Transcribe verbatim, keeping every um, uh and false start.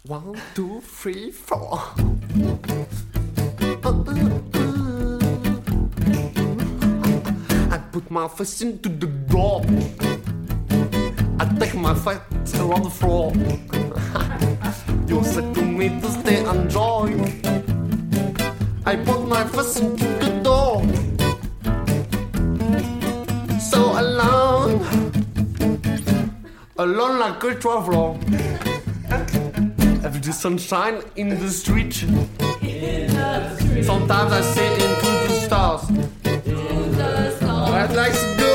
One, two, three, four. I put my face into the door. I take my feet around the floor. You said to me to stay and joy. I put my face into the door. So alone, alone like a traveler. Every sunshine in the street. In the street. Sometimes I see into the stars. In the stars. I'd like to